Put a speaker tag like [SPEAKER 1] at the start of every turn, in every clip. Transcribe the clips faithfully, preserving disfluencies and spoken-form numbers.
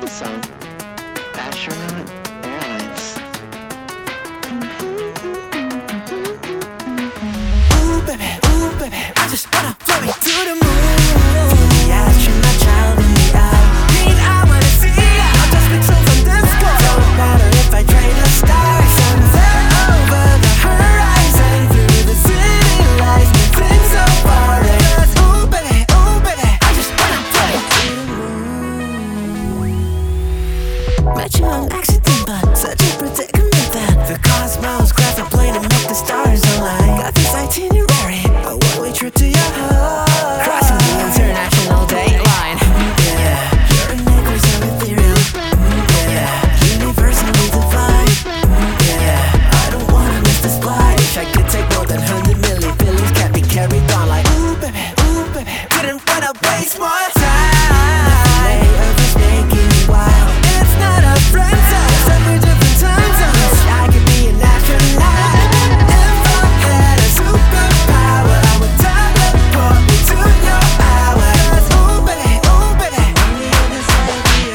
[SPEAKER 1] the song Astronaut Airlines.
[SPEAKER 2] Ooh, baby, ooh, baby, I just wanna fly me to the moon. The astronaut child in the eye. Need I wanna see ya. I'll just pixels on disco. Don't matter if I train a star. Sunset over the horizon. Through the city lights, moving so far. Cause ooh, baby, ooh, baby, I just wanna fly me to the moon. Met you on accident, but such a predicament that the cosmos grabs a plane to make the stars align. Got this itinerary, a one-way trip to your heart, crossing the international date line. Yeah, you're an acre so ethereal. Yeah, universally divine. Yeah, I don't wanna miss this flight. Wish I could take more than hundred million feelings can't be carried on like ooh baby, ooh baby. Didn't wanna waste more time. The layover is making me wild. It's not a friend zone, separate different time zones. I could be an astronaut. If I had a superpower, I would teleport me to your hour. Cause ooh baby, ooh baby, I'm the other side of the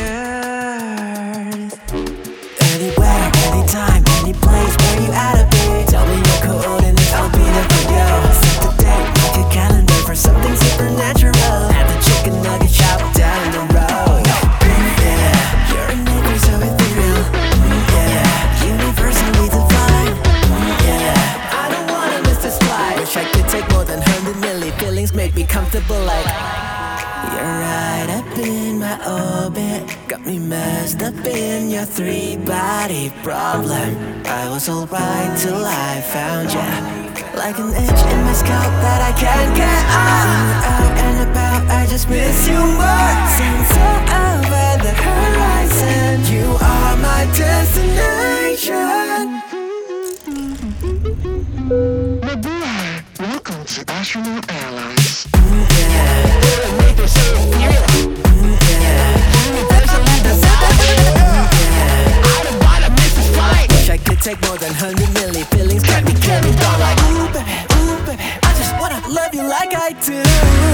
[SPEAKER 2] earth. Anywhere, anytime, any place where you at to be. Tell me your coordinates, I'll be there for you. Set the date, make a calendar for something supernatural. At the chicken nugget shop down the road. Yeah, you're an acre so ethereal. Yeah, universally divine. Yeah, I don't wanna miss this flight. Wish I could take more than hundred million feelings, make me comfortable like you're right up in my orbit. Got me messed up in your three-body problem. I was alright till I found ya. Like an itch in my scalp that I can't get off. When we're out and about, I just miss you more. Sunset over the horizon. You are my destination.
[SPEAKER 1] Welcome to Astronaut Airlines.
[SPEAKER 2] I could take more than hundred million feelings, can't be carried on like ooh baby, ooh baby, I just wanna love you like I do.